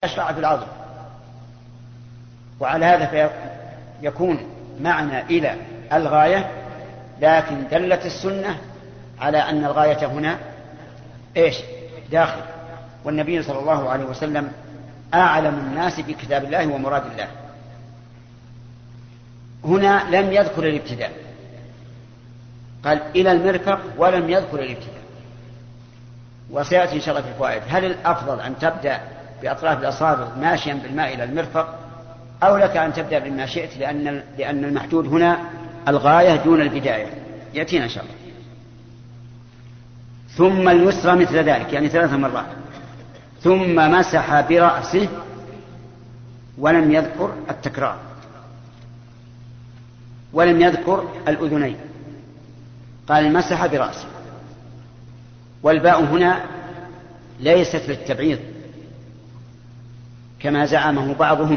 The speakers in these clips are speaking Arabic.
يشرع في العظم. وعلى هذا فيكون معنى إلى الغاية، لكن دلت السنة على أن الغاية هنا داخل. والنبي صلى الله عليه وسلم أعلم الناس بكتاب الله ومراد الله. هنا لم يذكر الابتداء، قال إلى المرفق ولم يذكر الابتداء. وسيأتي إن شاء الله في الفوائد هل الأفضل أن تبدأ بأطراف الأصابع ماشيا بالماء إلى المرفق، أو لك أن تبدأ بما شئت، لأن المحدود هنا الغاية دون البداية. يأتينا إن شاء الله. ثم اليسرى مثل ذلك، يعني 3 مرات. ثم مسح برأسه ولم يذكر التكرار، ولم يذكر الأذنين، قال مسح برأسه. والباء هنا ليست للتبعيض كما زعمه بعضهم،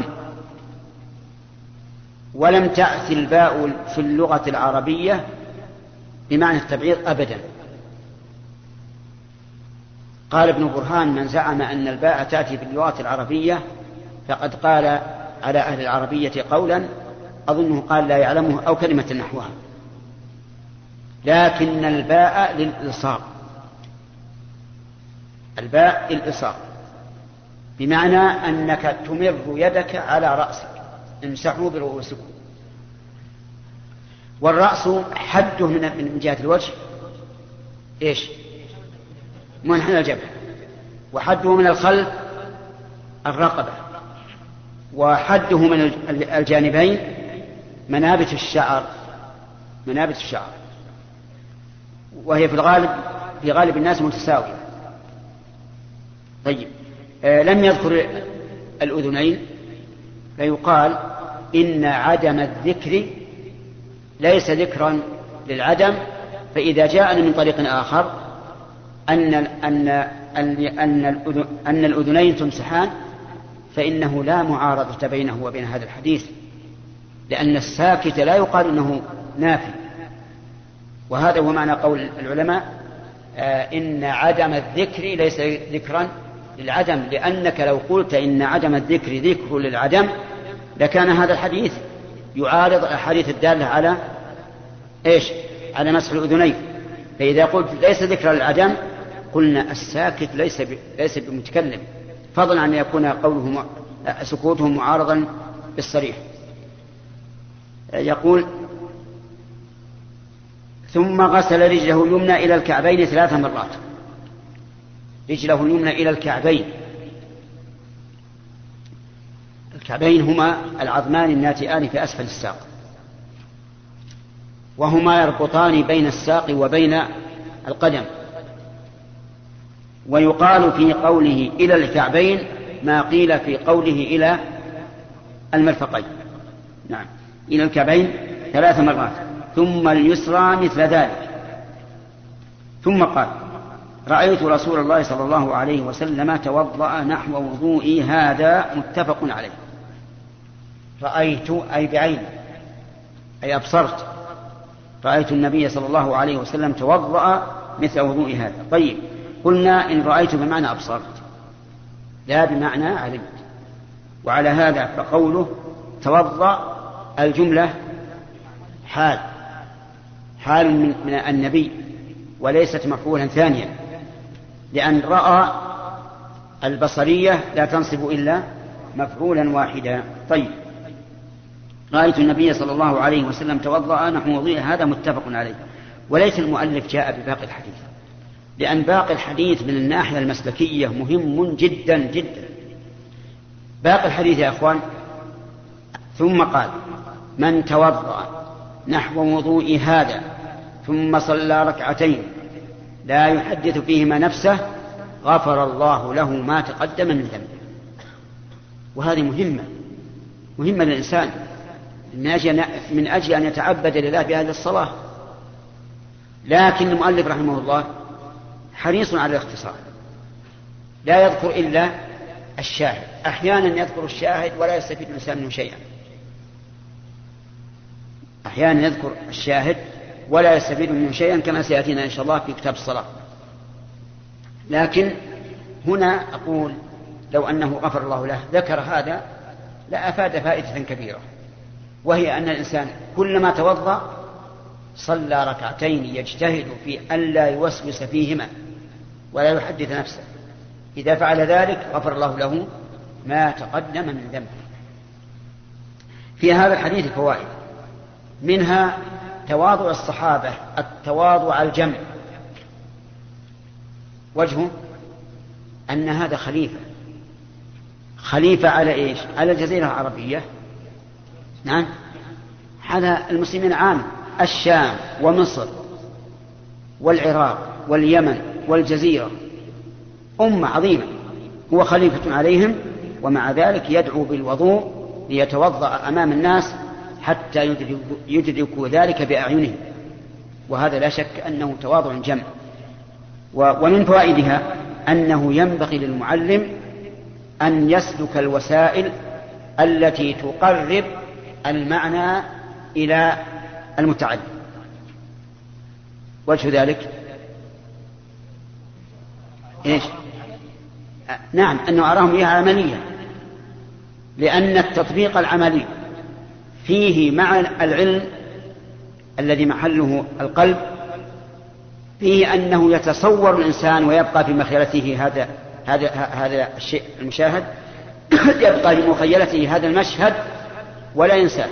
ولم تأتي الباء في اللغة العربية بمعنى التبعيض أبدا. قال ابن برهان من زعم أن الباء تأتي في اللغة العربية فقد قال على أهل العربية قولا أظنه قال لا يعلمه أو كلمة نحوها، لكن الباء للإلصاق. الباء للإلصاق بمعنى أنك تمر يدك على رأسك، امسحوا برؤوسكم. والرأس حده من جهة الوجه منحنى الجبهة، وحده من الخلف الرقبة، وحده من الجانبين منابت الشعر، وهي في غالب الناس متساوية. طيب، لم يذكر الأذنين، فيقال إن عدم الذكر ليس ذكرا للعدم، فإذا جاءنا من طريق آخر أن الأذنين تمسحان فإنه لا معارضة بينه وبين هذا الحديث، لأن الساكت لا يقال إنه نافي. وهذا هو معنى قول العلماء إن عدم الذكر ليس ذكرا للعدم، لأنك لو قلت إن عدم الذكر ذكر للعدم لكان هذا الحديث يعارض الأحاديث الدالة على على مسح الأذنين. فإذا قلت ليس ذكر للعدم قلنا الساكت ليس بمتكلم، فضلا عن يكون سكوته معارضا بالصريح. يقول ثم غسل رجله اليمنى إلى الكعبين 3 مرات. رجله اليمنى إلى الكعبين. الكعبين هما العظمان الناتئان في أسفل الساق، وهما يربطان بين الساق وبين القدم. ويقال في قوله إلى الكعبين ما قيل في قوله إلى المرفقين. نعم، إلى الكعبين 3 مرات. ثم اليسرى مثل ذلك. ثم قال رأيت رسول الله صلى الله عليه وسلم توضأ نحو وضوئي هذا متفق عليه. رأيت أي بعين، أي أبصرت. رأيت النبي صلى الله عليه وسلم توضأ مثل وضوئي هذا. طيب، قلنا إن رأيت بمعنى أبصرت لا بمعنى علمت. وعلى هذا فقوله توضأ الجملة حال من النبي، وليست مفعولا ثانيا، لأن رأى البصرية لا تنصب إلا مفعولا واحدا. طيب، رأيت النبي صلى الله عليه وسلم توضأ نحو وضوئي هذا متفق عليه. وليس المؤلف جاء بباقي الحديث، لأن باقي الحديث من الناحية المسلكية مهم جدا جدا. باقي الحديث يا أخوان ثم قال من توضأ نحو وضوء هذا ثم صلى 2 ركعتين لا يحدث فيهما نفسه غفر الله له ما تقدم من ذنبه. وهذه مهمة للإنسان من أجل أن يتعبد لله بهذه الصلاة. لكن المؤلف رحمه الله حريص على الاختصار، لا يذكر إلا الشاهد. أحيانا يذكر الشاهد ولا يستفيد الإنسان منه شيئا، أحيانا يذكر الشاهد ولا يستفيد منه شيئا، كما سيأتينا إن شاء الله في كتاب الصلاة. لكن هنا أقول لو أنه غفر الله له ذكر هذا لأفاد فائدة كبيرة، وهي أن الإنسان كلما توضأ صلى ركعتين يجتهد في ألا يوسوس فيهما ولا يحدث نفسه، إذا فعل ذلك غفر الله له ما تقدم من ذنبه. في هذا الحديث فوائد، منها تواضع الصحابة، التواضع الجمع. وجهه أن هذا خليفة على إيش؟ على الجزيرة العربية، نعم، على المسلمين عام، الشام ومصر والعراق واليمن والجزيرة، أمة عظيمة، هو خليفة عليهم، ومع ذلك يدعو بالوضوء ليتوضأ أمام الناس حتى يدركوا ذلك بأعينهم، وهذا لا شك أنه تواضع جمع. ومن فوائدها أنه ينبغي للمعلم أن يسلك الوسائل التي تقرب المعنى إلى المتعلم. وجه ذلك إيش؟ نعم، أنه أراهم إياها عمليا، لأن التطبيق العملي فيه مع العلم الذي محله القلب، فيه أنه يتصور الإنسان ويبقى في مخيلته هذا الشيء المشاهد يبقى في مخيلته هذا المشهد ولا ينساه.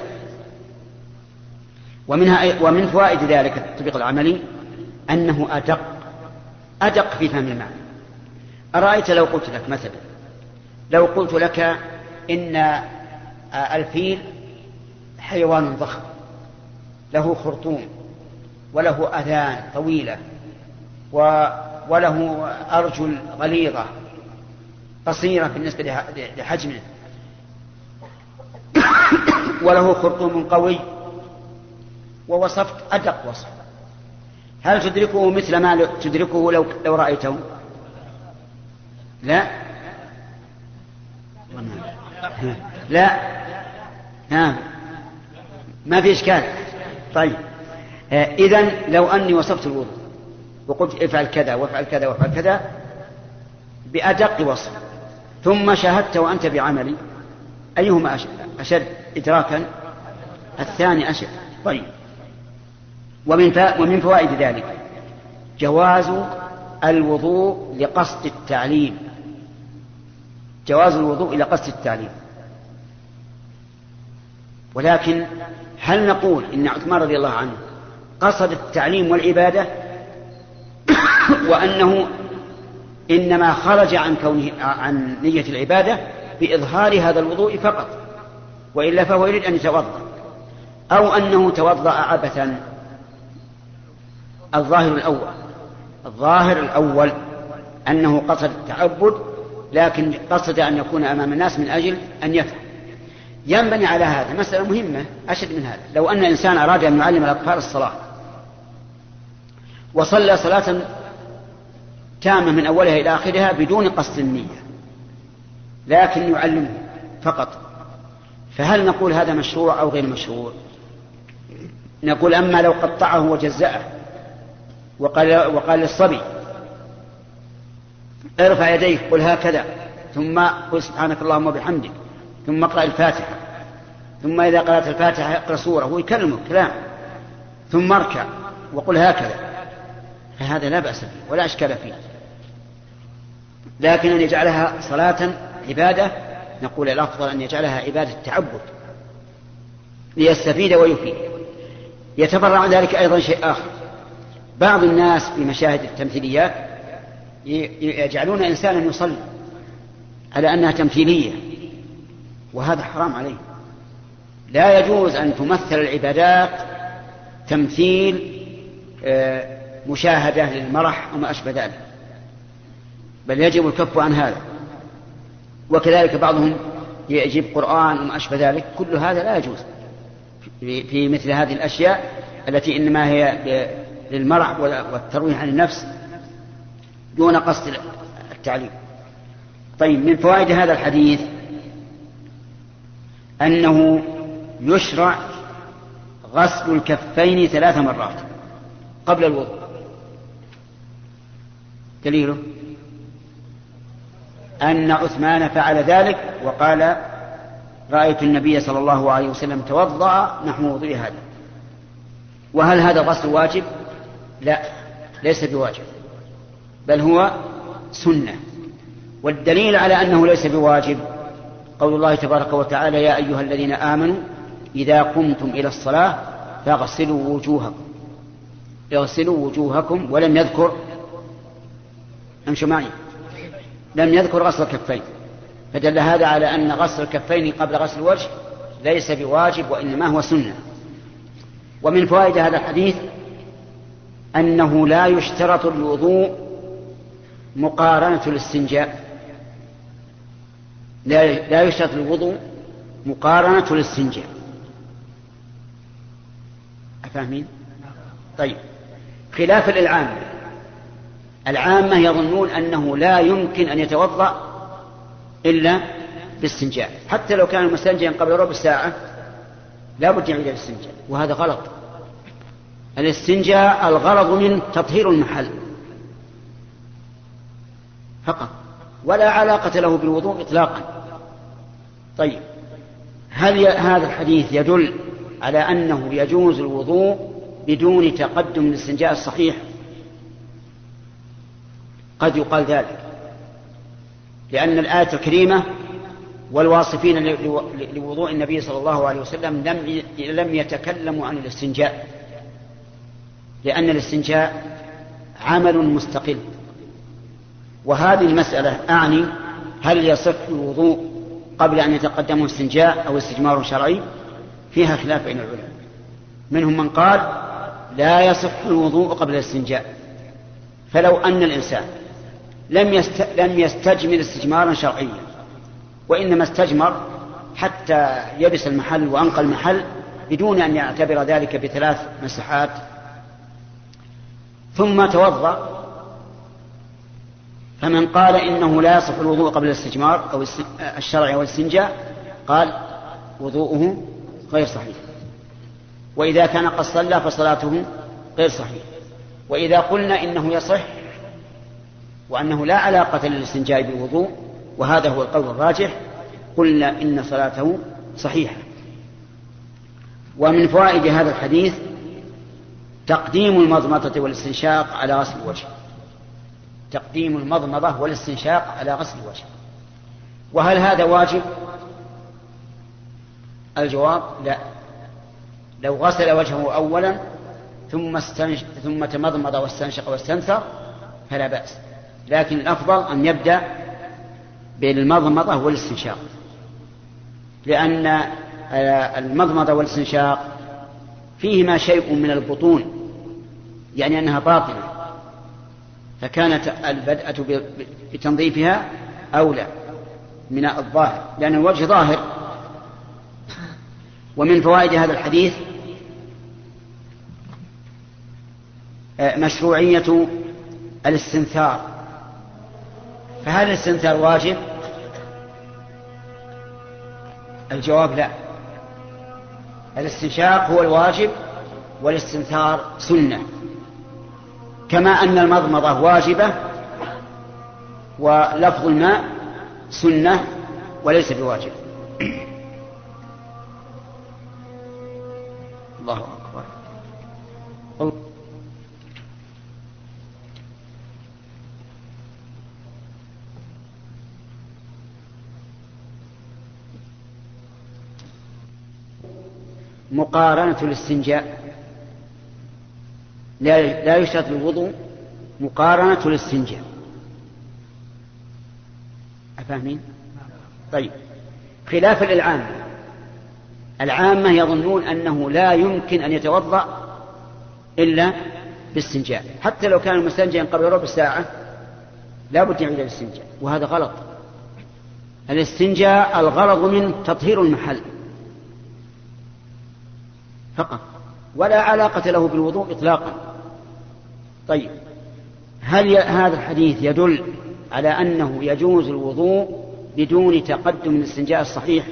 ومن فوائد ذلك التطبيق العملي أنه أدق في فهم المعنى. أرأيت لو قلت لك مثلا، لو قلت لك إن الفيل حيوان ضخم له خرطوم وله أذان طويلة وله أرجل غليظة قصيرة بالنسبة لحجمه وله خرطوم قوي، ووصفت أدق وصف، هل تدركه مثل ما تدركه لو رأيته؟ لا لا، ما في إشكال. طيب، إذن لو أني وصفت الوضوء وقلت افعل كذا وافعل كذا وافعل كذا بأدق وصف، ثم شاهدت وأنت بعملي، أيهما أشد إدراكا؟ الثاني أشد. طيب، ومن فوائد ذلك جواز الوضوء لقصد التعليم، جواز الوضوء إلى قصد التعليم. ولكن هل نقول إن عثمان رضي الله عنه قصد التعليم والعبادة، وأنه إنما خرج عن نية العبادة بإظهار هذا الوضوء فقط، وإلا فهو يريد أن يتوضأ، أو أنه توضأ عبثا؟ الظاهر الأول أنه قصد التعبد، لكن قصد أن يكون أمام الناس من أجل أن يفهم. ينبني على هذا مسألة مهمة أشد من هذا. لو أن إنسان أراد أن يعلم الأطفال الصلاة وصلى صلاة تامة من أولها إلى آخرها بدون قصد النية، لكن يعلمه فقط، فهل نقول هذا مشروع أو غير مشروع؟ نقول أما لو قطعه وجزأه وقال للصبي ارفع يديك قل هكذا، ثم قل سبحانك اللهم وبحمدك، ثم اقرأ الفاتحة، ثم إذا قرأت الفاتحة اقرأ سورة ويكلمه كلام، ثم اركع وقل هكذا، فهذا لا بأس به ولا أشكال فيه. لكن أن يجعلها صلاة عبادة، نقول الأفضل أن يجعلها عبادة تعبد ليستفيد ويفيد. يتبرع عن ذلك أيضا شيء آخر، بعض الناس في مشاهد التمثيليات يجعلون إنسانا يصلي على أنها تمثيلية، وهذا حرام عليه. لا يجوز أن تمثل العبادات تمثيل مشاهدة للمرح وما أشبه ذلك، بل يجب الكف عن هذا. وكذلك بعضهم يجيب قرآن وما أشبه ذلك، كل هذا لا يجوز في مثل هذه الأشياء التي إنما هي للمرح والترويح عن النفس دون قصد التعليم. طيب، من فوائد هذا الحديث أنه يشرع غسل الكفين 3 مرات قبل الوضوء. دليله أن عثمان فعل ذلك وقال رأيت النبي صلى الله عليه وسلم توضأ نحو وضوء هذا. وهل هذا الغسل واجب؟ لا، ليس بواجب، بل هو سنة. والدليل على أنه ليس بواجب قول الله تبارك وتعالى يا أيها الذين آمنوا إذا قمتم إلى الصلاة فاغسلوا وجوهكم ولم يذكر، امشوا معي، لم يذكر غسل الكفين، فدل هذا على أن غسل الكفين قبل غسل الوجه ليس بواجب وإنما هو سنة. ومن فوائد هذا الحديث أنه لا يشترط الوضوء مقارنة الاستنجاء، لا يشترط الوضوء مقارنة الاستنجاء. أفهمين؟ طيب، خلاف العامة يظنون أنه لا يمكن أن يتوضأ إلا باستنجاء، حتى لو كان مستنجيا قبل ربع ساعة لا بد يعيد الاستنجاء، وهذا غلط. الاستنجاء الغرض من تطهير المحل فقط، ولا علاقة له بالوضوء إطلاقا. طيب، هل هذا الحديث يدل على أنه يجوز الوضوء بدون تقدم الاستنجاء الصحيح؟ قد يقال ذلك، لأن الآية الكريمة والواصفين لوضوء النبي صلى الله عليه وسلم لم يتكلموا عن الاستنجاء، لأن الاستنجاء عمل مستقل. وهذه المسألة أعني هل يصح الوضوء قبل أن يتقدم استنجاء أو استجمار شرعي؟ فيها خلاف بين العلماء، منهم من قال لا يصح الوضوء قبل الاستنجاء، فلو أن الإنسان لم يستجمر استجمارا شرعيا، وإنما استجمر حتى يبس المحل وأنقى المحل بدون أن يعتبر ذلك ب3 مسحات ثم توضأ، فمن قال إنه لا يصح الوضوء قبل الاستجمار أو الشرع والاستنجاء قال وضوءه غير صحيح. وإذا كان قد صلى فصلاته غير صحيح. وإذا قلنا إنه يصح وأنه لا علاقة للاستنجاء بالوضوء، وهذا هو القول الراجح، قلنا إن صلاته صحيحة. ومن فوائد هذا الحديث تقديم المضمضة والاستنشاق على غسل الوجه، تقديم المضمضة والاستنشاق على غسل الوجه. وهل هذا واجب؟ الجواب لا. لو غسل وجهه أولا ثم تمضمض واستنشق واستنثر فلا بأس، لكن الأفضل أن يبدأ بالمضمضة والاستنشاق، لأن المضمضة والاستنشاق فيهما شيء من البطون، يعني أنها باطنة، فكانت البدءة بتنظيفها أولى من الظاهر، لأن الوجه ظاهر. ومن فوائد هذا الحديث مشروعية الاستنثار. فهل الاستنثار واجب؟ الجواب لا، الاستنشاق هو الواجب والاستنثار سنة، كما أن المضمضة واجبة ولفظ الماء سنة وليس بواجب. الله أكبر. مقارنة الاستنجاء، لا يشترط الوضوء مقارنة الاستنجاء. أفهمين؟ طيب، خلاف العامة يظنون أنه لا يمكن أن يتوضأ إلا باستنجاء، حتى لو كان مستنجيا قبل ربع ساعة لا بد يعيد الاستنجاء، وهذا غلط. الاستنجاء الغرض من تطهير المحل فقط، ولا علاقة له بالوضوء إطلاقا. طيب، هل هذا الحديث يدل على أنه يجوز الوضوء بدون تقدم الاستنجاء الصحيح؟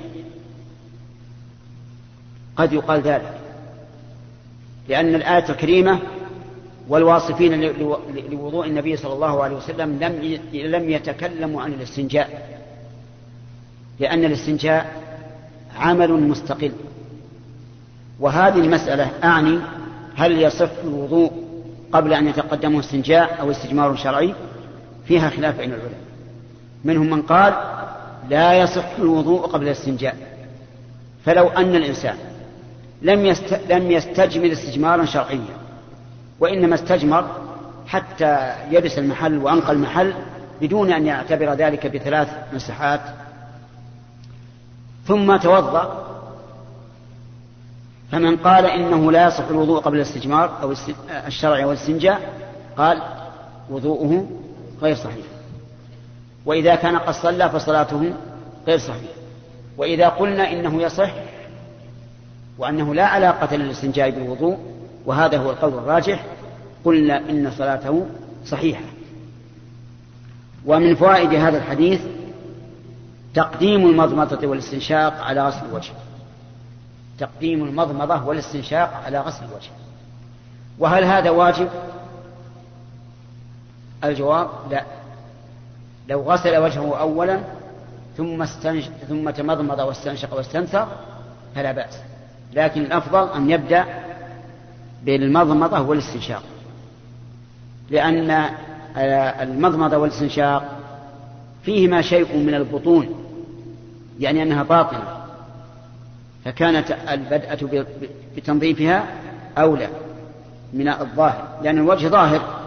قد يقال ذلك، لأن الآية الكريمة والواصفين لوضوء النبي صلى الله عليه وسلم لم يتكلموا عن الاستنجاء، لأن الاستنجاء عمل مستقل. وهذه المسألة أعني هل يصح الوضوء قبل أن يتقدمه استنجاء أو استجمار شرعي، فيها خلاف بين العلماء. منهم من قال لا يصح الوضوء قبل الاستنجاء، فلو أن الإنسان لم يستجمر استجمارا شرعيا، وإنما استجمر حتى يبس المحل وأنقى المحل بدون أن يعتبر ذلك ب3 مسحات، ثم توضأ، فمن قال إنه لا يصح الوضوء قبل الاستجمار أو الشرع والاستنجاء قال وضوءه غير صحيح. وإذا كان قد صلى فصلاته غير صحيح. وإذا قلنا إنه يصح وأنه لا علاقة للاستنجاء بالوضوء، وهذا هو القول الراجح، قلنا إن صلاته صحيحة. ومن فوائد هذا الحديث تقديم المضمضة والاستنشاق على غسل الوجه، تقديم المضمضة والاستنشاق على غسل الوجه. وهل هذا واجب؟ الجواب لا. لو غسل وجهه أولا ثم تمضمض واستنشق واستنثر فلا بأس، لكن الأفضل أن يبدأ بالمضمضة والاستنشاق، لأن المضمضة والاستنشاق فيهما شيء من البطون، يعني أنها باطنة، فكانت البدءة بتنظيفها أولى من الظاهر، لأن الوجه ظاهر.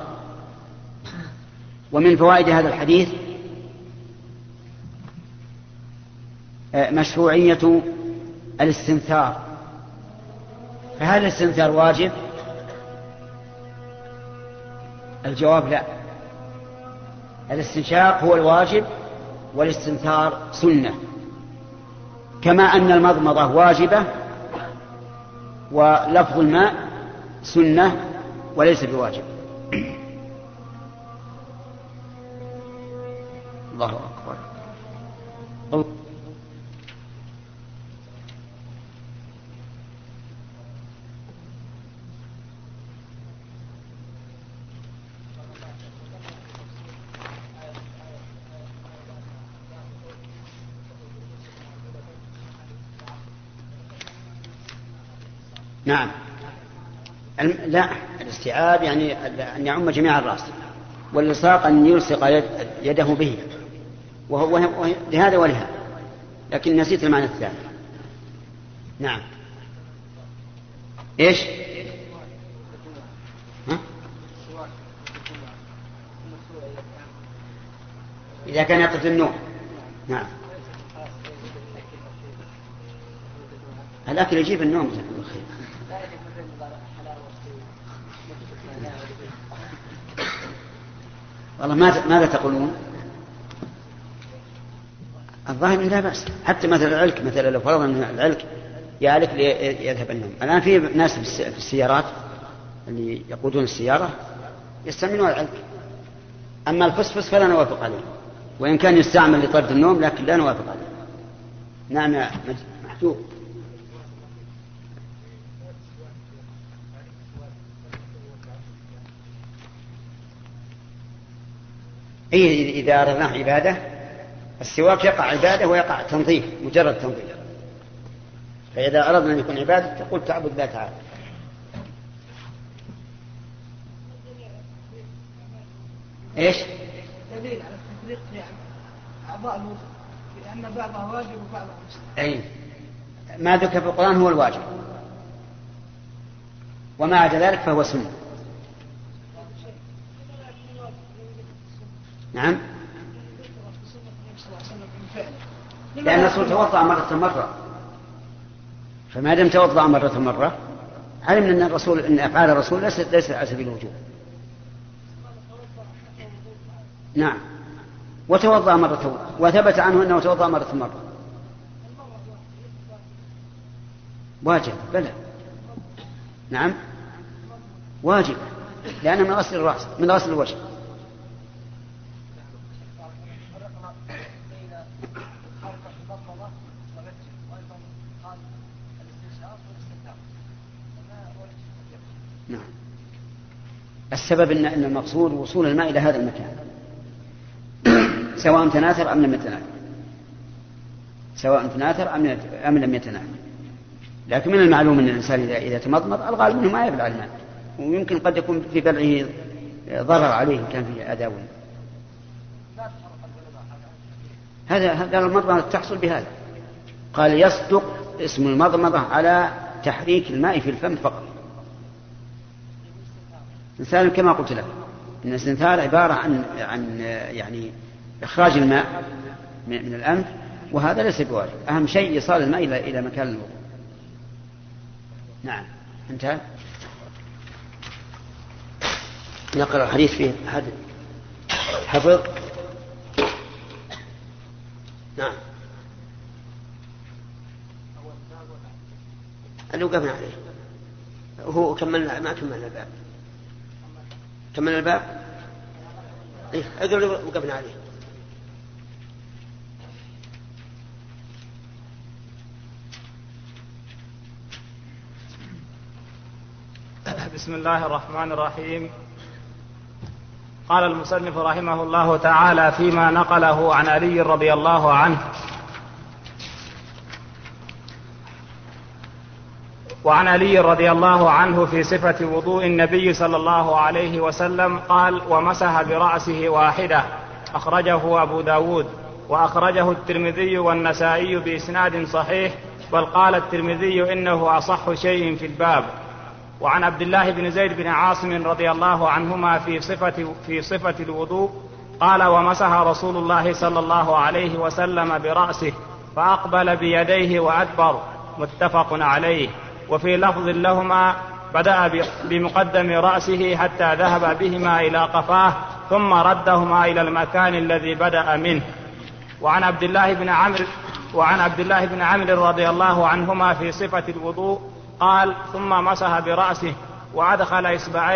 ومن فوائد هذا الحديث مشروعية الاستنثار. فهل الاستنثار واجب؟ الجواب لا. الاستنشاق هو الواجب والاستنثار سنة، كما أن المضمضة واجبة ولفظ الماء سنة وليس بواجب. الله أكبر. نعم. لا، الاستيعاب يعني أن يعم جميع الرأس، واللصاق أن يلصق يده به، وهو لهذا ولهذا، لكن نسيت المعنى الثاني. نعم. إيش؟ ها؟ إذا كان يقتل النوم. نعم. الأكل يجيب النوم. جزاك الله خير. والله ماذا تقولون؟ الظاهر لا بأس، حتى مثل العلك، مثلا لو فرضنا من العلك يعلك يذهب النوم. الآن في ناس في السيارات اللي يقودون السيارة يستعملون العلك. أما الفسفس فلا نوافق عليه، وإن كان يستعمل لطرد النوم لكن لا نوافق عليه. نعم يا محجوب. إذا أردنا عبادة، السواك يقع عبادة ويقع تنظيف، مجرد تنظيف. فإذا أردنا أن يكون عبادة تقول تعبد الله تعالى. إيش؟ دليل على التفريق في أعضاء الوضوء، لأن بعضها واجب وبعضها مستحب. أي ما ذكر في القرآن هو الواجب، وما عدا ذلك فهو سنة. نعم. لأن الرسول توضأ مرة، فما دام توضأ مرة علمنا أن أفعال الرسول ليست على سبيل الوجوب. نعم. وتوضأ مرة، وثبت عنه أنه توضأ مرة. واجب بلى. نعم واجب، لأنه من غسل الرأس، من غسل الوجه. السبب أن المقصود وصول الماء إلى هذا المكان سواء تناثر أم لم يتناثر، سواء تناثر أم لم يتناثر. لكن من المعلوم أن الإنسان إذا تمضمض الغالب منه ما يبلع الماء، ويمكن قد يكون في بلعه ضرر عليه إن كان فيه أذى. هذا المضمضة تحصل بهذا. قال يصدق اسم المضمضة على تحريك الماء في الفم فقط. استنثار كما قلت لك إن الاستنثار عبارة عن يعني إخراج الماء من الأنف، وهذا ليس بواجب. أهم شيء إيصال الماء إلى مكان الوضوء. نعم انتهى. نقرأ الحديث فيه أحد حفظ. نعم اللي وقفنا عليه هو كملنا ما كملنا الباب. كملنا الباب إيه أقول اللي وقفنا عليه. بسم الله الرحمن الرحيم. قال المصنف رحمه الله تعالى فيما نقله عن علي رضي الله عنه: وعن علي رضي الله عنه في صفة وضوء النبي صلى الله عليه وسلم قال: ومسح برأسه واحدة. أخرجه أبو داود وأخرجه الترمذي والنسائي بإسناد صحيح، بل قال الترمذي إنه أصح شيء في الباب. وعن عبد الله بن زيد بن عاصم رضي الله عنهما في صفة الوضوء قال: ومسح رسول الله صلى الله عليه وسلم برأسه فأقبل بيديه وأدبر، متفق عليه. وفي لفظ لهما: بدأ بمقدم رأسه حتى ذهب بهما إلى قفاه ثم ردهما إلى المكان الذي بدأ منه. وعن عبد الله بن عمرو رضي الله عنهما في صفة الوضوء قال: ثم مسح برأسه وأدخل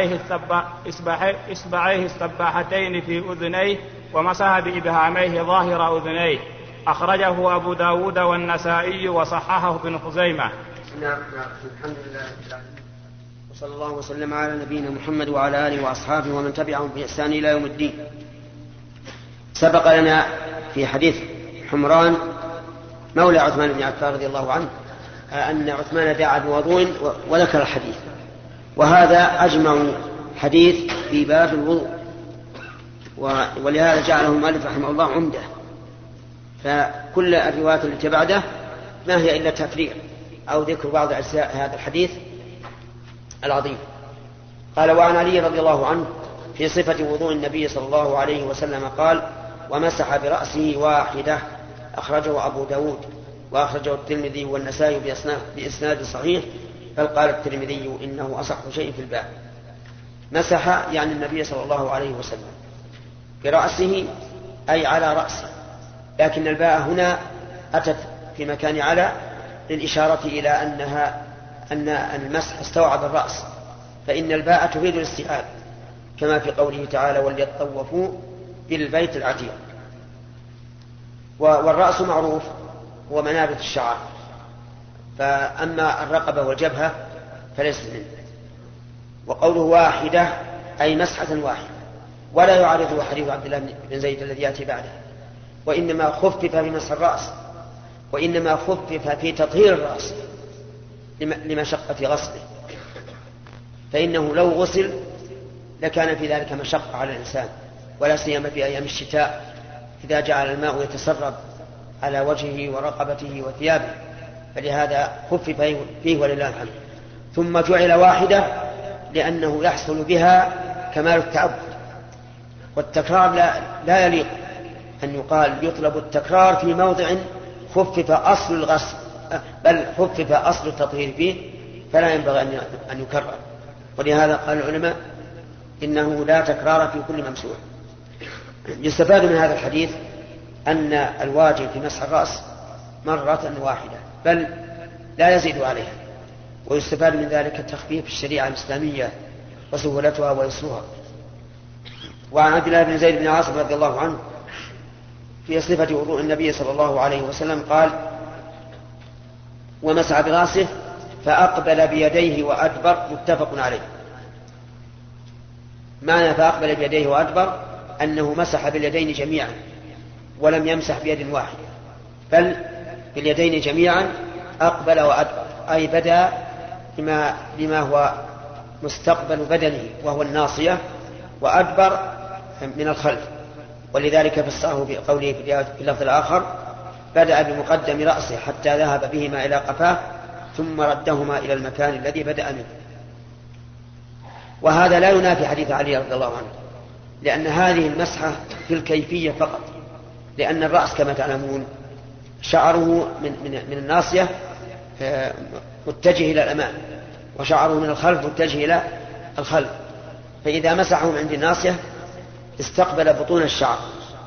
إصبعيه السباحتين في أذنيه ومسح بإبهاميه ظاهر أذنيه. أخرجه أبو داود والنسائي وصححه ابن خزيمة. نعم الحمد لله وصلى الله وسلم على نبينا محمد وعلى آله وأصحابه ومن تبعهم بإحسان إلى يوم الدين. سبق لنا في حديث حمران مولى عثمان بن عفان رضي الله عنه أن عثمان دعا بوضوء وذكر الحديث، وهذا أجمع حديث في باب الوضوء، ولهذا جعله المؤلف رحمه الله عمدة. فكل الروايات التي بعده ما هي إلا تفريع أو ذكر بعض أجزاء هذا الحديث العظيم. قال: وعن علي رضي الله عنه في صفة وضوء النبي صلى الله عليه وسلم قال: ومسح برأسه واحدة. أخرجه أبو داود وأخرجه الترمذي والنسائي بإسناد صحيح، بل قال الترمذي إنه أصح شيء في الباب. مسح يعني النبي صلى الله عليه وسلم برأسه أي على رأسه، لكن الباء هنا أتت في مكان على للإشارة إلى أن المسح استوعب الرأس، فإن الباء تفيد الاستيعاب كما في قوله تعالى: وليطوفوا بالبيت العتيق. والرأس معروف هو منابت الشعر، فأما الرقبة والجبهة فليس منه. وقوله واحدة أي مسحة واحدة، ولا يعارضه حديث عبد الله بن زيد الذي يأتي بعده، وإنما خفف في مسح الرأس، وإنما خفف في تطهير الرأس لمشقة غسله، فإنه لو غسل لكان في ذلك مشقة على الإنسان، ولا سيما في أيام الشتاء إذا جعل الماء يتسرب على وجهه ورقبته وثيابه، فلهذا خفف فيه ولله الحمد. ثم جعل واحدة لأنه يحصل بها كمال التعبد، والتكرار لا يليق أن يقال يطلب التكرار في موضع خفف أصل الغسل، بل خفف أصل التطهير فيه، فلا ينبغي أن يكرر. ولهذا قال العلماء إنه لا تكرار في كل ممسوح. يستفاد من هذا الحديث أن الواجب في مسح الرأس مرة واحدة، بل لا يزيد عليها. ويستفاد من ذلك التخفيف في الشريعة الإسلامية وسهولتها ويسرها. وعن عبد الله بن زيد بن عاصم رضي الله عنه في صفة وضوء النبي صلى الله عليه وسلم قال: ومسح برأسه فأقبل بيديه وأدبر، متفق عليه. معنى فأقبل بيديه وأدبر أنه مسح باليدين جميعا ولم يمسح بيد واحدة، بل باليدين جميعا أقبل وأدبر، أي بدأ بما هو مستقبل بدنه وهو الناصية، وأدبر من الخلف. ولذلك فسره بقوله في اللفظ الآخر: بدأ بمقدم رأسه حتى ذهب بهما إلى قفاه ثم ردهما إلى المكان الذي بدأ منه. وهذا لا ينافي حديث علي رضي الله عنه، لأن هذه المسحة في الكيفية فقط، لأن الرأس كما تعلمون شعره من الناصية متجه إلى الأمام، وشعره من الخلف متجه إلى الخلف، فإذا مسحه من عند الناصية استقبل بطون الشعر،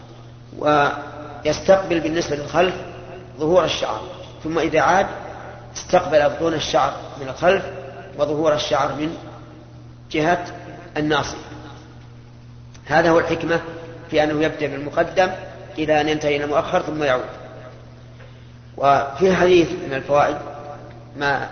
ويستقبل بالنسبة للخلف ظهور الشعر، ثم إذا عاد استقبل بطون الشعر من الخلف وظهور الشعر من جهة الناصية. هذا هو الحكمة في أنه يبدأ بالمقدم إلى أن ينتهي إلى المؤخر ثم يعود. وفي الحديث من الفوائد ما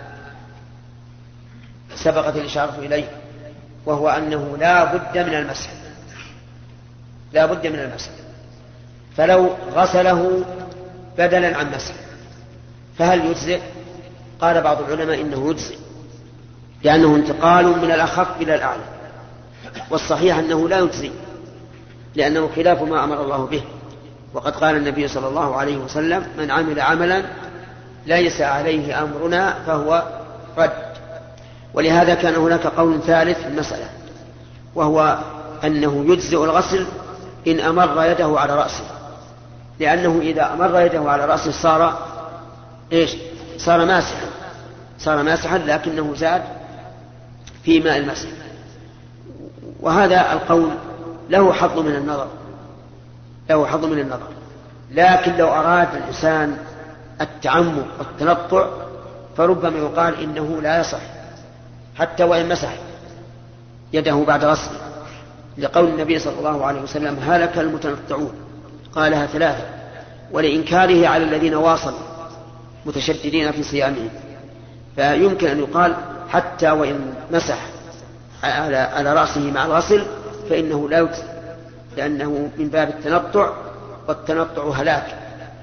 سبقت الإشارة إليه، وهو أنه لا بد من المسح، لا بد من المسح. فلو غسله بدلا عن مسح فهل يجزئ؟ قال بعض العلماء إنه يجزئ، لأنه انتقال من الأخف إلى الأعلى، والصحيح أنه لا يجزئ، لأنه خلاف ما أمر الله به. وقد قال النبي صلى الله عليه وسلم: من عمل عملا ليس عليه أمرنا فهو رد. ولهذا كان هناك قول ثالث في المسألة، وهو أنه يجزئ الغسل إن أمر يده على رأسه، لأنه إذا أمر يده على رأسه صار ماسحا لكنه زاد في ماء المسح. وهذا القول له حظ من النظر، لكن لو أراد الإنسان التعمق والتنطع فربما يقال إنه لا يصح حتى وإن مسح يده بعد غسله، لقول النبي صلى الله عليه وسلم: هلك المتنطعون، قالها 3، ولإنكاره على الذين واصلوا متشددين في صيامهم. فيمكن أن يقال حتى وإن مسح على رأسه مع الغسل فإنه لا يجزئ، لأنه من باب التنطع، والتنطع هلاك.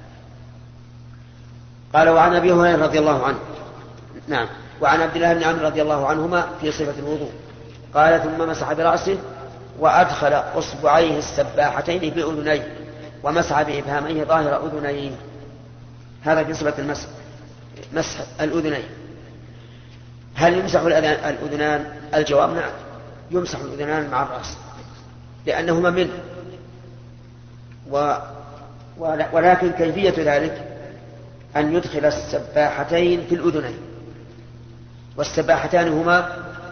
قال: وعن أبي هريرة رضي الله عنه، نعم، وعن عبد الله بن عمرو رضي الله عنهما في صفة الوضوء قال: ثم مسح برأسه وأدخل أصبعيه السباحتين في أذنيه ومسح بإبهاميه ظاهر أذنيه. هذا في صفة مسح الأذنين. هل يمسح الأذنان؟ الجواب: نعم، يمسح الأذنان مع الرأس، لأنهما منه، ولكن كيفية ذلك أن يدخل السباحتين في الأذنين، والسباحتان هما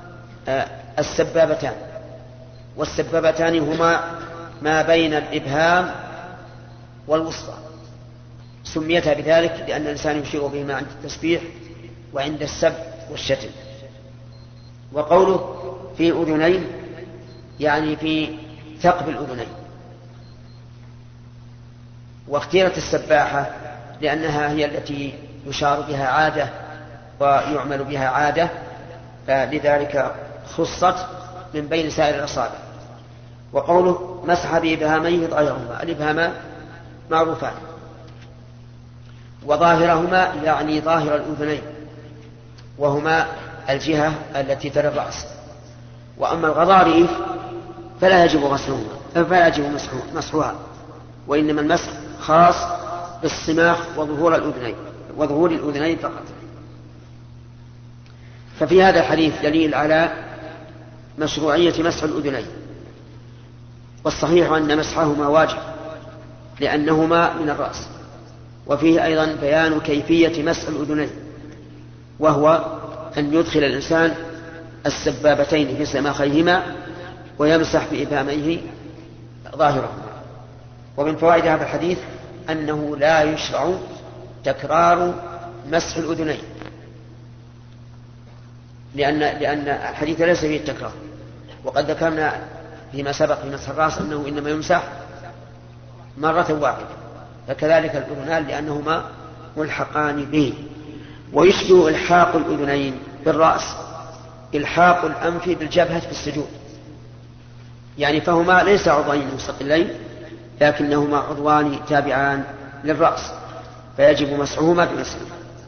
والسبابتان هما ما بين الإبهام والوسطى، سميتها بذلك لأن الإنسان يشير بهما عند التسبيح وعند السب والشتم. وقوله في أذنين يعني في ثقب الأذنين. واختيرت السباحة لأنها هي التي يشار بها عادة ويعمل بها عادة، فلذلك خصت من بين سائر الأصابع. وقوله مسح بإبهاميه ظاهرهما، الإبهامان معروفان، وظاهرهما يعني ظاهر الأذنين، وهما الجهة التي تلي الرأس. وأما الغضاريف فلا يجب مسحها، وإنما المسح خاص بالصماخ وظهور الأذنين فقط. ففي هذا الحديث دليل على مشروعية مسح الأذنين، والصحيح أن مسحهما واجب لأنهما من الرأس. وفيه أيضا بيان كيفية مسح الأذنين، وهو أن يدخل الإنسان السبابتين في سماخيهما ويمسح بإبهاميه ظاهرهما. ومن فوائد هذا الحديث أنه لا يشرع تكرار مسح الأذنين، لأن الحديث ليس فيه التكرار. وقد ذكرنا فيما سبق في مسح الرأس أنه إنما يمسح مرة واحدة، فكذلك الأذنان لأنهما ملحقان به. ويشبه إلحاق الأذنين بالرأس إلحاق الأنف بالجبهة في السجود، يعني فهما ليس عضوين مستقلين، لكنهما عضوان تابعان للرأس، فيجب مسحهما بمسحه.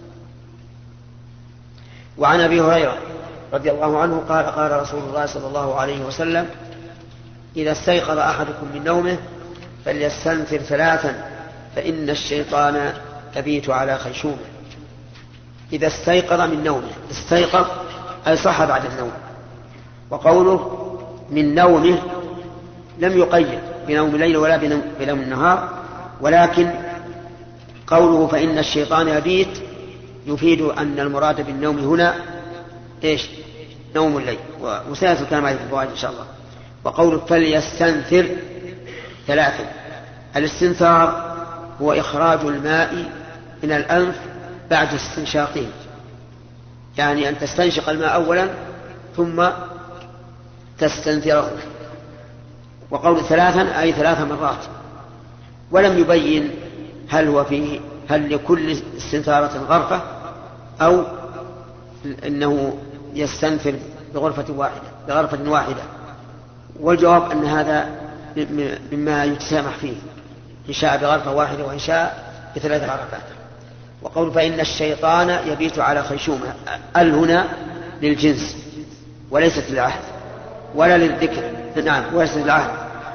وعن أبي هريرة رضي الله عنه قال قال رسول الله صلى الله عليه وسلم: إذا استيقظ أحدكم من نومه فليستنثر 3 فإن الشيطان يبيت على خيشومه. إذا استيقظ من نومه، استيقظ أي صح بعد النوم. وقوله من نومه لم يقيد بنوم الليل ولا بنوم النهار، ولكن قوله فإن الشيطان يبيت يفيد أن المراد بالنوم هنا إيش؟ نوم الليل، وسيأتي الكلام عليه في الفوائد إن شاء الله. وقوله فليستنثر 3، الاستنثار هو إخراج الماء من الأنف بعد استنشاقه، يعني أن تستنشق الماء أولا ثم تستنثره. وقول 3 أي 3 مرات، ولم يبين هل لكل استنثارة غرفة أو إنه يستنثر بغرفة واحدة. والجواب أن هذا مما يتسامح فيه، إن شاء بغرفة واحدة وإن شاء ب3 غرفات. وقول فإن الشيطان يبيت على خيشومه، هنا للجنس وليست للعهد ولا للذكر، نعم وليست للعهد،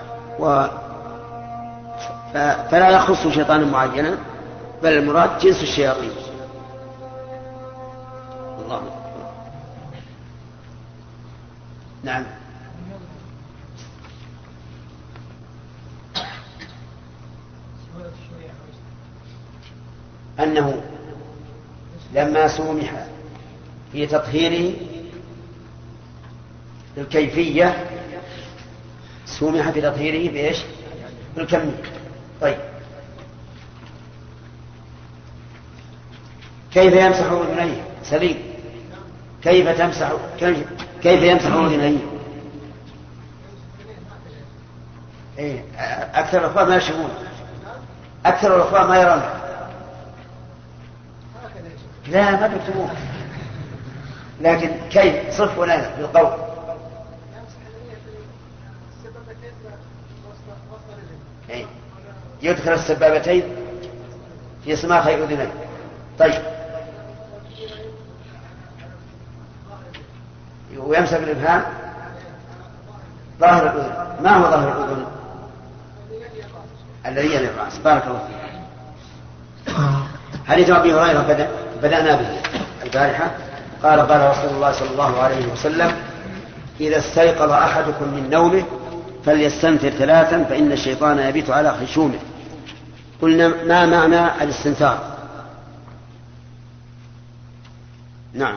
فلا يخص شيطانا معينا، بل المراد جنس الشياطين. الله. نعم. أنه لما سمح في تطهيره الكيفية سمح في تطهيره بإيش؟ بالكمية. طيب، كيف يمسح أذنيه؟ سليم، كيف يمسح أذنيه؟ أكثر الأخوة ما يشوفون، أكثر الأخوة ما يرون. لا ما تكتبون، لكن كيف صف لنا بالقول. يدخل السبابتين في صماخي أذنيه. طيب، ويمسك الإبهام ظاهر الأذن. ما هو ظاهر الأذن؟ الذي يلي الرأس. بارك الله فيك. حديث أبي هريرة بدأنا به البارحة. قال قال رسول الله صلى الله عليه وسلم: إذا استيقظ أحدكم من نومه فليستنثر 3 فإن الشيطان يبيت على خشومه. قلنا ما معنى الاستنثار؟ نعم.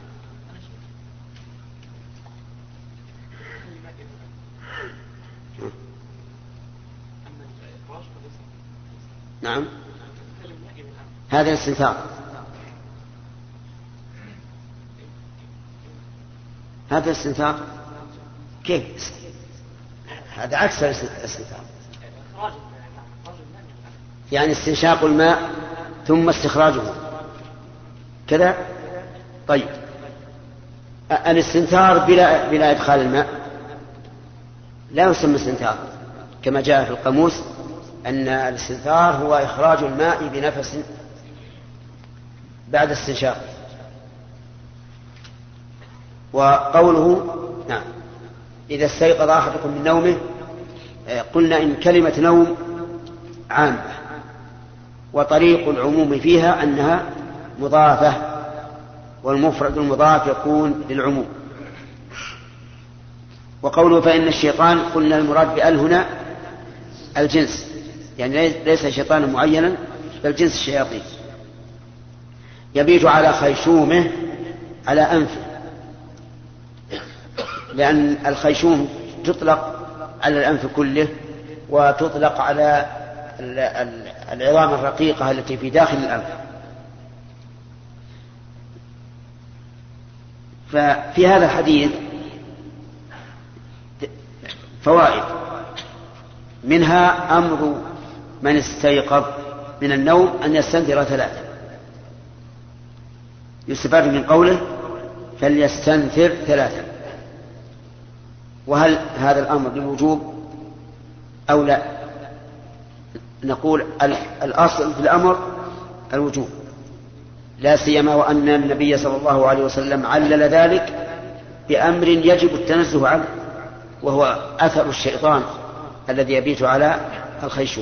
نعم، هذا الاستنثار. هذا الاستنثار كيف؟ هذا عكس الاستنثار، يعني استنشاق الماء ثم استخراجه كذا. طيب، الاستنثار بلا إدخال الماء لا يسمى استنثار، كما جاء في القاموس أن الاستنثار هو إخراج الماء بنفس بعد استنشاق. وقوله نعم إذا استيقظ أحدكم من نومه، قلنا إن كلمة نوم عامة، وطريق العموم فيها أنها مضافة، والمفرد المضاف يكون للعموم. وقوله فإن الشيطان، قلنا المراد بأل هنا الجنس، يعني ليس شيطانا معينا بل جنس الشياطين. يبيت على خيشومه على أنفه، لأن الخيشوم تطلق على الأنف كله، وتطلق على العظام الرقيقة التي في داخل الأنف. ففي هذا الحديث فوائد، منها أمر من استيقظ من النوم أن يستنثر 3. يستفاد من قوله فليستنثر 3، وهل هذا الأمر للوجوب أو لا؟ نقول الأصل في الأمر الوجوب، لا سيما وأن النبي صلى الله عليه وسلم علل ذلك بأمر يجب التنزه عنه، وهو أثر الشيطان الذي يبيت على الخيشوم.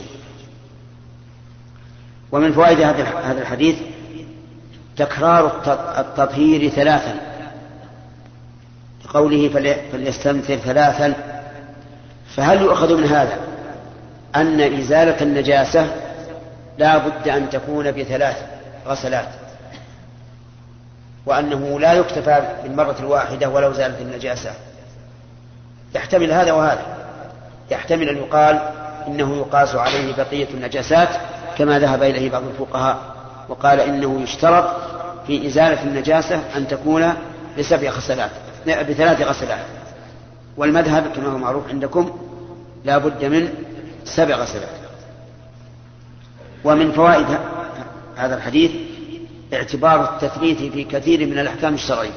ومن فوائد هذا الحديث تكرار التطهير 3، لقوله فليستنثر 3. فهل يؤخذ من هذا أن إزالة النجاسة لا بد أن تكون ب3 غسلات، وأنه لا يكتفى بالمرة الواحدة ولو زالت النجاسة؟ يحتمل هذا وهذا، يحتمل أن يقال إنه يقاس عليه بقية النجاسات كما ذهب إليه بعض الفقهاء وقال إنه يشترط في إزالة النجاسة أن تكون ب3 غسلات، والمذهب كما هو معروف عندكم لا بد من 7 غسلات. ومن فوائد هذا الحديث اعتبار التثبيت في كثير من الأحكام الشرعية،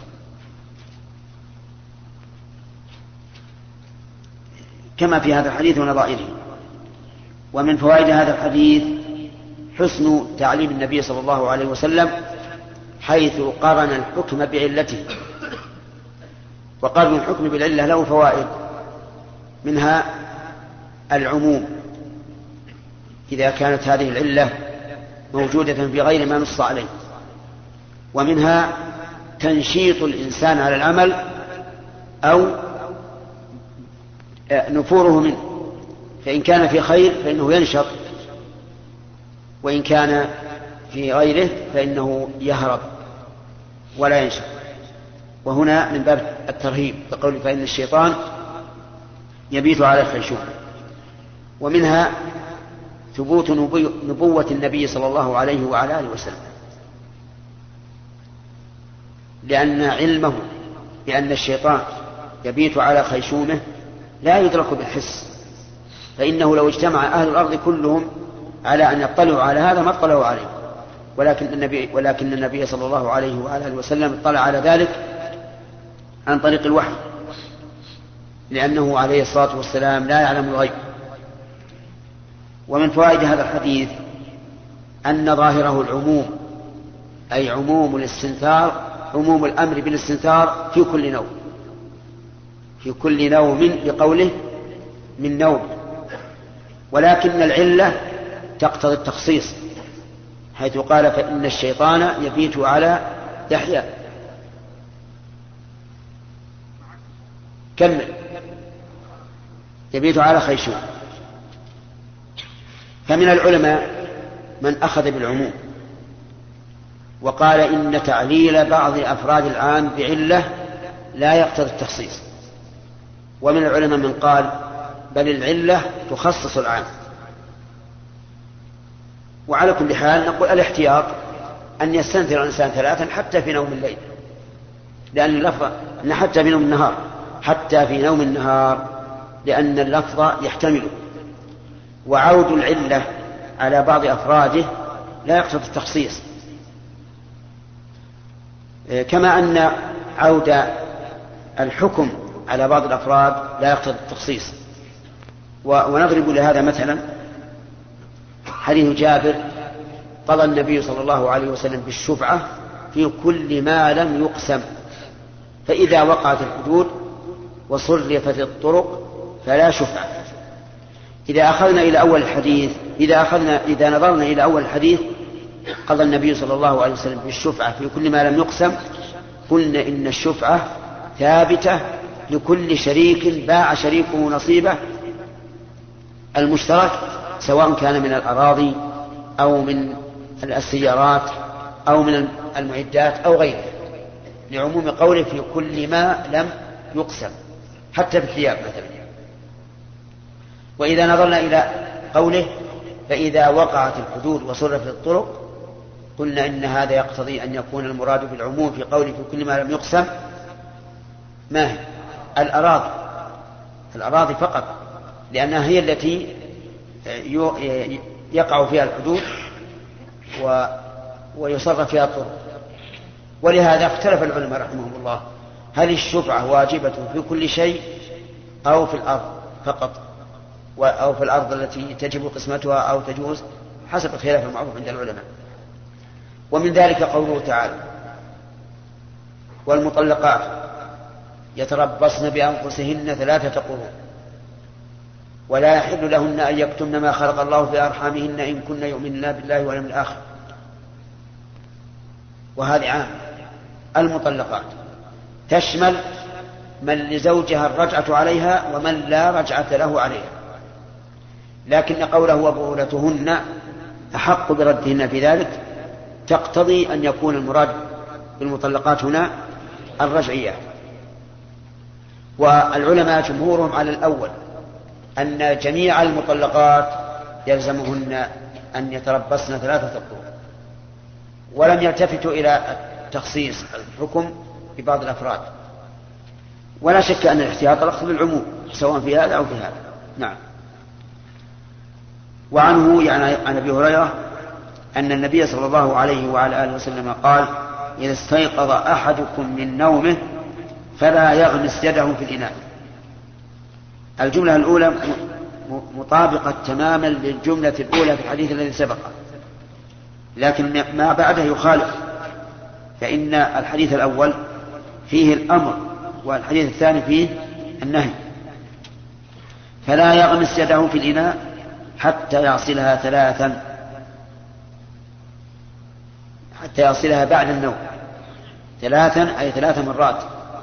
كما في هذا الحديث ونظائره. ومن فوائد هذا الحديث حسن تعليم النبي صلى الله عليه وسلم حيث قرن الحكم بعلته، وقرن الحكم بالعلة له فوائد، منها العموم إذا كانت هذه العلة موجودة في غير ما نص عليه، ومنها تنشيط الإنسان على العمل أو نفوره منه، فإن كان في خير فإنه ينشط، وإن كان في غيره فإنه يهرب ولا ينشط. وهنا من باب الترهيب بقول فإن الشيطان يبيت على الخيشوم. ومنها ثبوت نبوة النبي صلى الله عليه وعلى آله وسلم، لأن علمه بأن الشيطان يبيت على خيشومه لا يدرك بالحس، فإنه لو اجتمع أهل الأرض كلهم على أن يطلعوا على هذا ما اطلعوا عليه، ولكن النبي صلى الله عليه وعلى آله وسلم اطلع على ذلك عن طريق الوحي، لأنه عليه الصلاة والسلام لا يعلم الغيب. ومن فوائد هذا الحديث أن ظاهره العموم، أي عموم الاستنثار، عموم الأمر بالاستنثار في كل نوم، في كل نوم، بقوله من نوم، ولكن العلة تقتضي التخصيص، حيث قال فإن الشيطان يبيت على يحيى. كمل، يبيت على خيشوم. فمن العلماء من أخذ بالعموم وقال إن تعليل بعض أفراد العام بعلة لا يقتضي التخصيص، ومن العلماء من قال بل العلة تخصص العام. وعلى كل حال نقول الاحتياط أن يستنثر الإنسان 3 حتى في نوم الليل، لأن اللفظ أن حتى في نوم النهار، حتى في نوم النهار، لأن اللفظ يحتمله. وعود العلة على بعض أفراده لا يقتضي التخصيص، كما أن عود الحكم على بعض الأفراد لا يقتضي التخصيص. ونضرب لهذا مثلا حديث جابر: قضى النبي صلى الله عليه وسلم بالشفعة في كل ما لم يقسم، فإذا وقعت الحدود وصرفت الطرق فلا شفعة. إذا أخذنا إلى أول الحديث، إذا نظرنا إلى أول الحديث قضى النبي صلى الله عليه وسلم بالشفعة في كل ما لم يقسم، قلنا إن الشفعة ثابتة لكل شريك باع شريكه نصيبه المشترك، سواء كان من الأراضي أو من السيارات أو من المعدات أو غيره، لعموم قوله في كل ما لم يقسم، حتى بالثياب مثلا. وإذا نظرنا إلى قوله فإذا وقعت الحدود وصرفت الطرق، قلنا إن هذا يقتضي أن يكون المراد بالعموم في قوله في كل ما لم يقسم ما هي الأراضي فقط، لأنها هي التي يقع فيها الحدود ويصرف فيها الطرق. ولهذا اختلف العلماء رحمهم الله هل الشفعة واجبة في كل شيء أو في الأرض فقط، أو في الأرض التي تجب قسمتها أو تجوز، حسب الخلاف المعروف عند العلماء. ومن ذلك قوله تعالى: والمطلقات يتربصن بأنفسهن 3 قروء ولا يحل لهن أن يكتمن ما خلق الله في أرحامهن إن كن يؤمنن بالله واليوم الآخر. وهذه عام. المطلقات تشمل من لزوجها الرجعة عليها ومن لا رجعة له عليها، لكن قوله وبعولتهن أحق بردهن في ذلك تقتضي أن يكون المراد بالمطلقات هنا الرجعية. والعلماء جمهورهم على الأول أن جميع المطلقات يلزمهن أن يتربصن 3 قروء، ولم يلتفتوا إلى تخصيص الحكم ببعض الأفراد. ولا شك أن الاحتياط يقتضي العموم سواء في هذا أو في هذا. نعم. وعنه يعني عن أبي هريرة أن النبي صلى الله عليه وعلى آله وسلم قال: إذا استيقظ أحدكم من نومه فلا يغمس يده في الإناء. الجملة الأولى مطابقة تماما للجملة الأولى في الحديث الذي سبقه، لكن ما بعده يخالف، فإن الحديث الأول فيه الأمر والحديث الثاني فيه النهي. فلا يغمس يده في الإناء حتى يغسلها 3، حتى يغسلها بعد النوم 3 أي 3 مرات،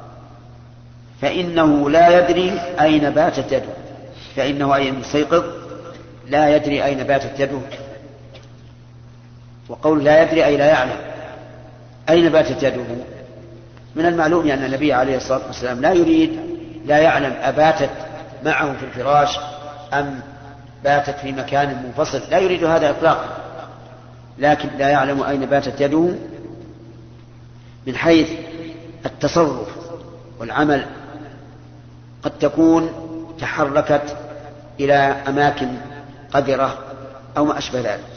فإنه لا يدري أين باتت يده، فإنه أي المستيقظ لا يدري أين باتت يده. وقول لا يدري أي لا يعلم أين باتت يده. من المعلوم أن النبي عليه الصلاة والسلام لا يعلم أباتت معه في الفراش أم باتت في مكان منفصل، لا يريد هذا إطلاقا، لكن لا يعلم أين باتت يده من حيث التصرف والعمل. قد تكون تحركت إلى أماكن قذرة أو ما أشبه ذلك.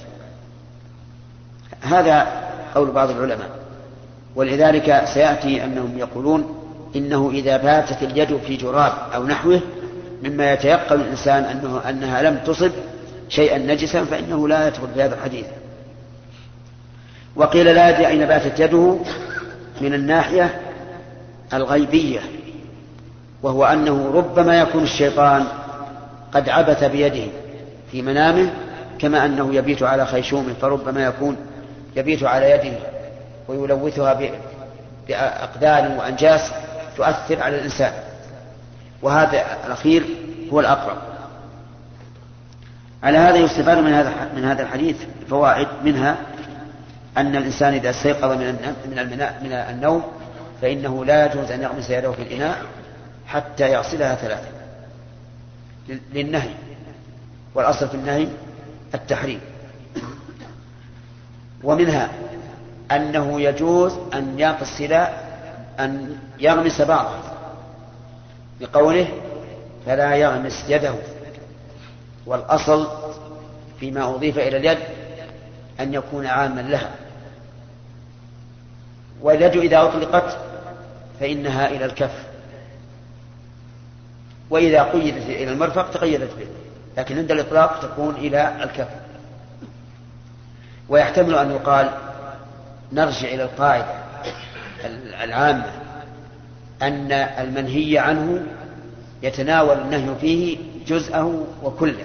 هذا قول بعض العلماء، ولذلك سيأتي أنهم يقولون إنه إذا باتت اليد في جراب أو نحوه مما يتيقن الإنسان أنها لم تصب شيئا نجسا فإنه لا يدخل في هذا الحديث. وقيل لا يدري أين باتت يده من الناحية الغيبية، وهو أنه ربما يكون الشيطان قد عبث بيده في منامه، كما أنه يبيت على خيشومه، فربما يكون يبيت على يده ويلوثها بأقدار وأنجاس تؤثر على الإنسان، وهذا الأخير هو الأقرب. على هذا يستفاد من هذا الحديث فوائد، منها أن الإنسان إذا استيقظ من النوم فإنه لا يجوز أن يغمس يده في الإناء حتى يغسلها 3 للنهي، والأصل في النهي التحريم. ومنها أنه يجوز أن يغمس بعضه بقوله فلا يغمس يده، والأصل فيما أضيف إلى اليد أن يكون عاما لها، واليد إذا أطلقت فإنها إلى الكف، وإذا قيدت إلى المرفق تقيدت به، لكن عند الإطلاق تكون إلى الكف. ويحتمل أن يقال نرجع إلى القاعدة العامة أن المنهي عنه يتناول النهي فيه جزءه وكله،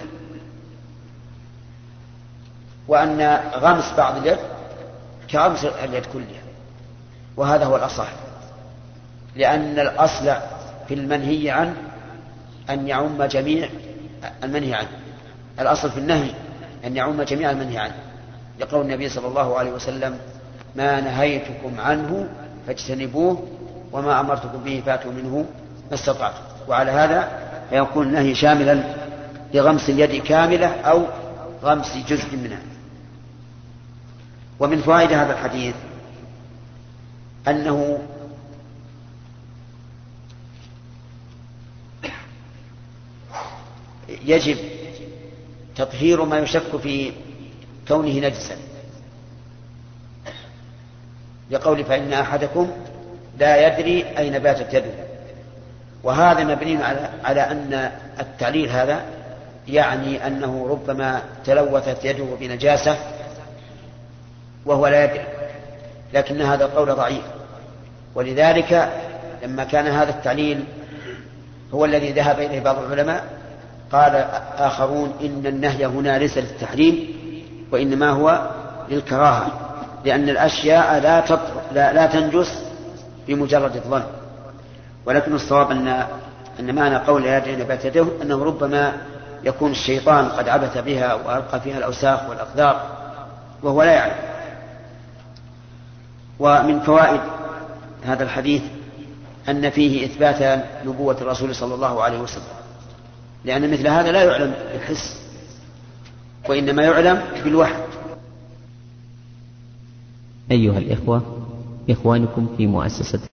وأن غمس بعض اليد كغمس اليد كلها، وهذا هو الأصح، لأن الأصل في المنهي عنه أن يعم جميع المنهي عنه، الأصل في النهي أن يعم جميع المنهي عنه، لقول النبي صلى الله عليه وسلم ما نهيتكم عنه فاجتنبوه وما أمرتكم به فاتوا منه ما استطعتم. وعلى هذا فيكون النهي شاملا لغمس اليد كاملة أو غمس جزء منها. ومن فوائد هذا الحديث أنه يجب تطهير ما يشك في كونه نجسا، لقول فإن أحدكم لا يدري أين باتت يده، وهذا مبني على أن التعليل هذا يعني أنه ربما تلوثت يده بنجاسة وهو لا يدري، لكن هذا القول ضعيف. ولذلك لما كان هذا التعليل هو الذي ذهب إليه بعض العلماء، قال آخرون إن النهي هنا ليس للتحريم وإنما هو للكراهة، لأن الأشياء لا تنجس بمجرد الظن. ولكن الصواب أن معنى قول لا يدري نبات يده أنه ربما يكون الشيطان قد عبث بها وألقى فيها الأوساخ والأقذار وهو لا يعلم. ومن فوائد هذا الحديث أن فيه إثبات نبوة الرسول صلى الله عليه وسلم، لأن مثل هذا لا يعلم بالحس وإنما يعلم بالوحي. أيها الإخوة، إخوانكم في مؤسسة